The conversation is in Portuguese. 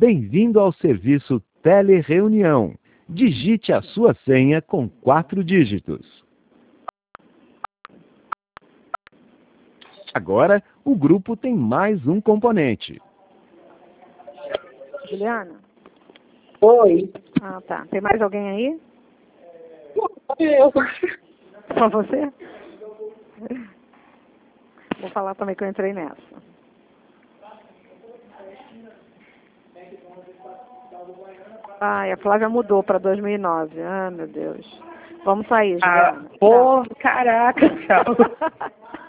Bem-vindo ao serviço Telereunião. Digite a sua senha com 4 dígitos. Agora, o grupo tem mais um componente. Juliana? Oi. Ah, tá. Tem mais alguém aí? Eu. Só você? Vou falar também que eu entrei nessa. Ai, a Flávia mudou para 2009. Ah, meu Deus. Vamos sair, Juliana. Porra, caraca, tchau.